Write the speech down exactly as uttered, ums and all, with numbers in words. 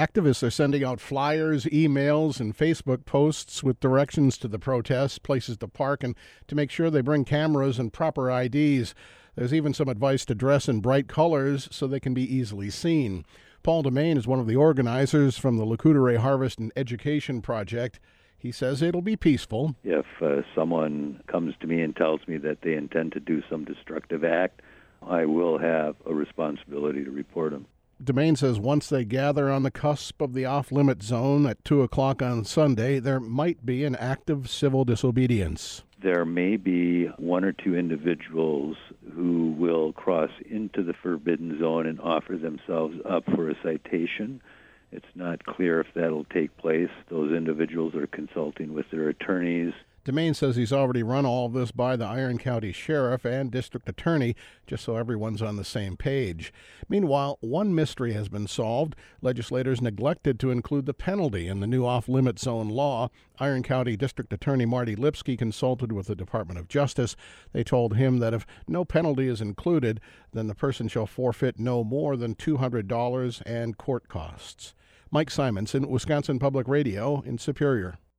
Activists are sending out flyers, emails, and Facebook posts with directions to the protests, places to park, and to make sure they bring cameras and proper I Ds. There's even some advice to dress in bright colors so they can be easily seen. Paul Demain is one of the organizers from the Lac-Courte Harvest and Education Project. He says it'll be peaceful. If uh, someone comes to me and tells me that they intend to do some destructive act, I will have a responsibility to report them. Demain says once they gather on the cusp of the off-limit zone at two o'clock on Sunday, there might be an act of civil disobedience. There may be one or two individuals who will cross into the forbidden zone and offer themselves up for a citation. It's not clear if that'll take place. Those individuals are consulting with their attorneys. Demain says he's already run all of this by the Iron County Sheriff and District Attorney, just so everyone's on the same page. Meanwhile, one mystery has been solved. Legislators neglected to include the penalty in the new off-limit zone law. Iron County District Attorney Marty Lipsky consulted with the Department of Justice. They told him that if no penalty is included, then the person shall forfeit no more than two hundred dollars and court costs. Mike Simonson, Wisconsin Public Radio in Superior.